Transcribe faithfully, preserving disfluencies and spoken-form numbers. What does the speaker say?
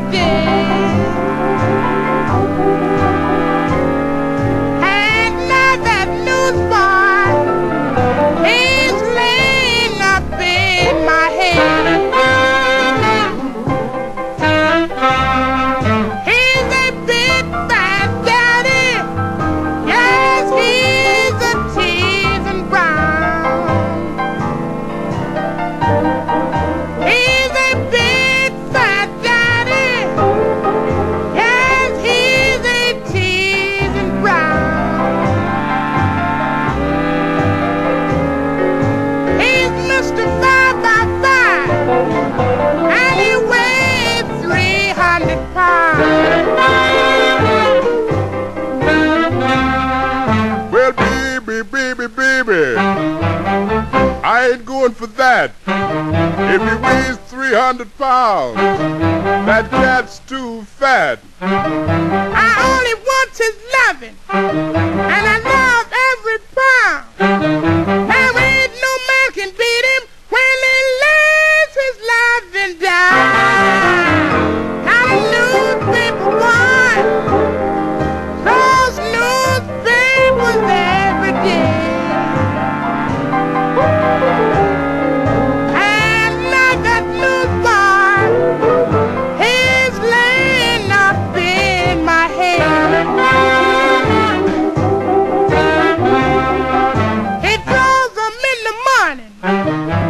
day. And now that newsboy is laying up in my head. He's a big fat daddy. Yes, he's a teasing brown. He's a big fat daddy. Yes, he's a teasing brown. He's Mister Five by Five, and he weighs three hundred pounds. Well, baby, baby, baby, I ain't going for that. If he weighs three hundred pounds, that cat's too fat. I only want his loving, and I love every pound. There ain't no man can beat him when he lays his loving down. Got a newspaper boy, those newspapers every day. And now that newsboy, he's laying up in my head. He throws them in the morning